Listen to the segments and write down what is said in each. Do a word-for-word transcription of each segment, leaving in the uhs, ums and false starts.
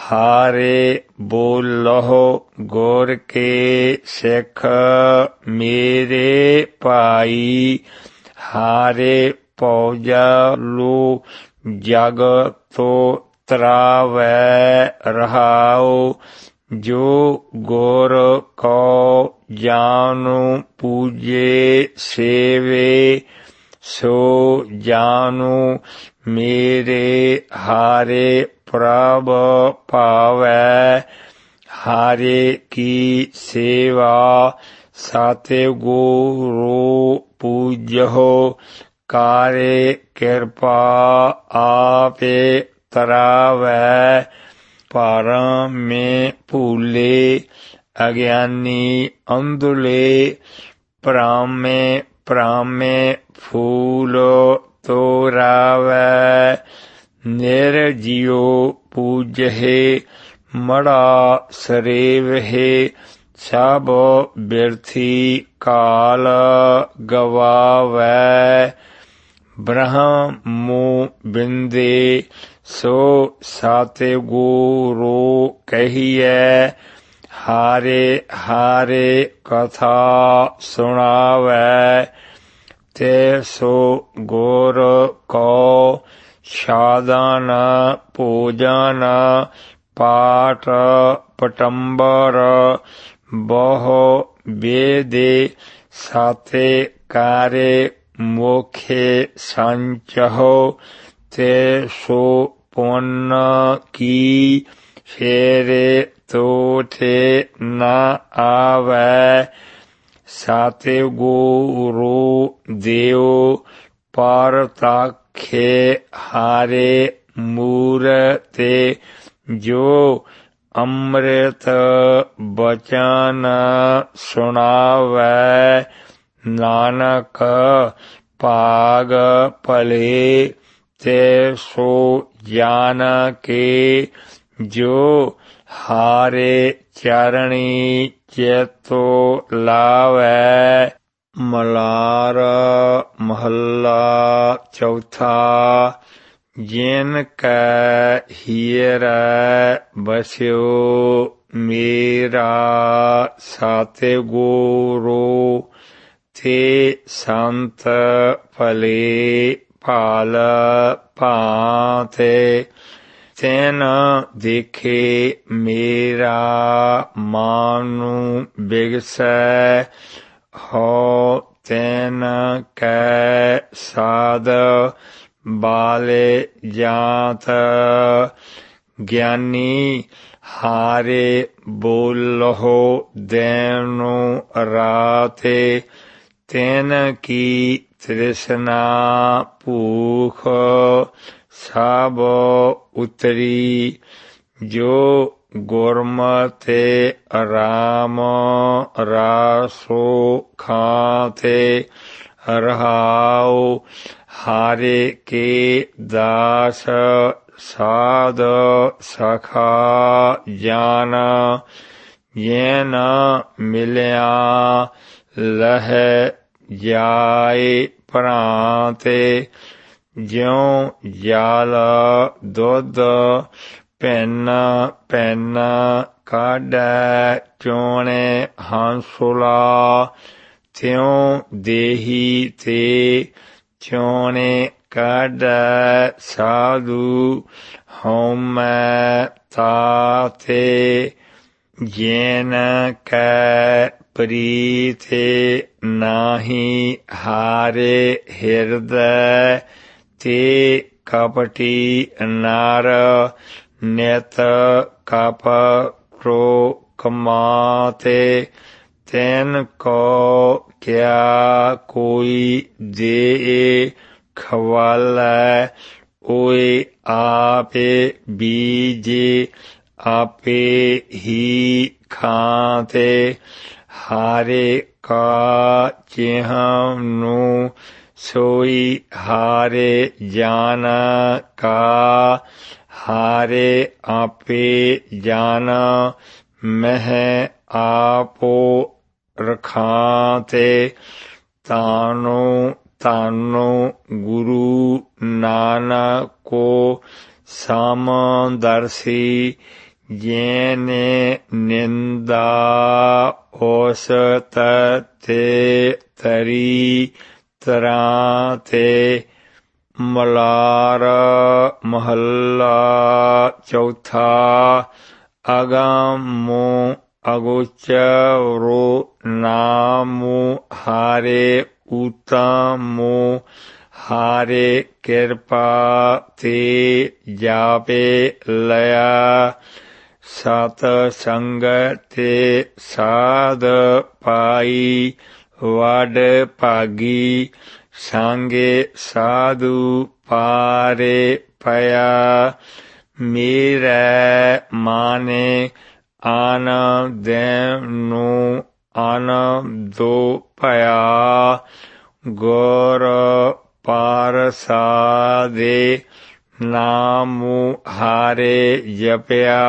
हारे बोलो गुर के सिख मेरे भाई। हारे पौजा लो जग तो तरावै रहाओ। जो गुर को जानु पूजे सेवे सो जानु मेरे हारे प्रभ पावै। हारे की सेवा सतगुरु पूजो। कारे कृपा आपे तरावै। पारां में भूले अज्ञानी अंधुले। भ्रामे भ्रामे फूल तोरावै। निर्जियो पूजहे मड़ा सरेवहे। सब बिरथी काल गवावै। ब्रह्मो बिंदे सो सतगुरु कहिए। हारे हारे कथा सुनावै। ते सो गुर को साधन भोजन पाठ पटंबर बहु वेदे। साते कारे मोखे संचहो। ते सो पुण्य की फेरे तोथे न आवै। सतगुरु देव परताखे हारे मूरते। जो अमृत बचन सुनावै। नानक भाग भले ते सो जान के। जो हारे चरणी चेतो लावै। मलार महला चौथा। जिन कै हीर बस्यो मेरा सतगुरु। ते संत भले भाल भांते। तैन देखे मेरा मानु बिगसै। हो तैन कै साध बाले जात। ज्ञानी हारे बोलो दैनो राते। तैन की तृष्णा भूख सब उतरी। जो गुरमते राम रासो खाते रहाओ। हारे के दास साध सखा जान। जैन मिलिया लह जाए भ्रांते। ज्यों जाल दुध पैन पैन काढै चोणे हंसुला। त्यों देही ते चोणे काढै साधु होमै ताते। जैन कै प्रीते नाही हारे हृदय। ते कपटी नर नित कप क्रो कमाते। तैन को क्या कोई दे खवालै। ओए आपे बीजे आपे ही खाते। हारे का चिन्हनु सोई हारे जान का। हारे आपे जान मह आपो रखाते। तानो तानो गुरु नानक को समदर्शी। जेने निंदा औसत ते तरी ਤਰਾਂ ਤੇ। ਮਲਾਰ ਮਹੱਲਾ ਚੌਥਾ। ਅਗੰਮੁ ਅਗੋਚਰੁ ਨਾਮੁ ਹਾਰੇ ਊਤਮੁ ਹਾਰੇ ਕਿਰਪਾ ਤੇ ਜਾਪੇ ਲਿਆ। ਸਤ ਸੰਗ ਤੇ ਸਾਧ ਪਾਈ ਵਡ ਭਾਗੀ। ਸਾਂਗੇ ਸਾਧੂ ਪਾਰੇ ਪਿਆ। ਮੇਰੇ ਮਾਨੇ ਆਨ ਦੇਨੁ ਆਨੰਦੋ ਭਇਆ। ਗੁਰ ਪ੍ਰਸਾਦੇ ਨਾਮੁ ਹਾਰੇ ਜਪਿਆ।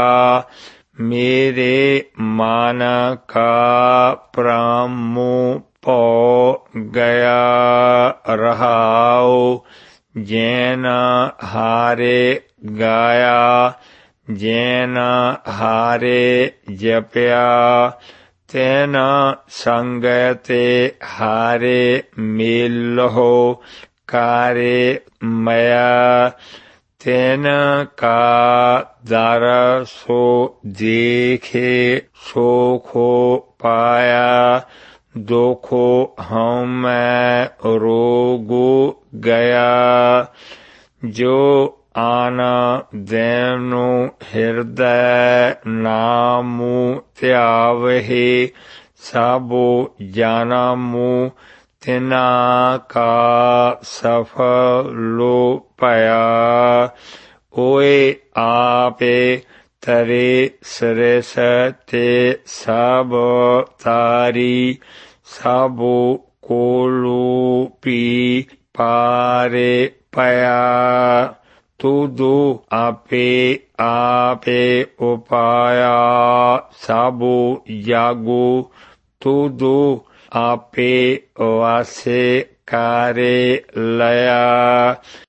ਮੇਰੇ ਮਨ ਕਾ ਭ੍ਰਮੁ ਭਉ ਗਿਆ ਰਹਾਉ। ਜੈਨ ਹਾਰੇ ਗਾਇਆ ਜੈਨ ਹਾਰੇ ਜਪਿਆ। ਤੈਨ ਸੰਗ ਤੇ ਹਾਰੇ ਮੇਲਹੁ ਕਾਰੇ ਮਇਆ। ਤੈਨ ਕਾ ਦਰ ਸੋ ਦੇਖੇ ਸੋਖੋ ਪਾਇਆ। ਦੁਖੋ ਹਉਮੈ ਰੋਗੁ ਗਿਆ। ਜੋ ਆਨ ਦੇਨੁ ਹਿਰਦੈ ਨਾਮੁ ਧਿਆਵਹਿ। ਸਭੁ ਜਨਮੁ ਤਿਨਾ ਕਾ ਸਫਲੁ ਭਇਆ। ਓਏ ਆਪੇ ਤਰੇ ਸਿਰਸ ਤੇ ਸਭ ਤਾਰੀ। ਸਭੁ ਕੋਲੁ ਪੀ ਪਾਰੇ ਪਿਆ। ਤੁਧੁ ਆਪੇ ਆਪੇ ਉਪਾਇਆ। ਸਭੁ ਜਾਗੁ ਤੁਧੁ ਆਪੇ ਵਾਸੇ ਕਾਰੇ ਲਿਆ।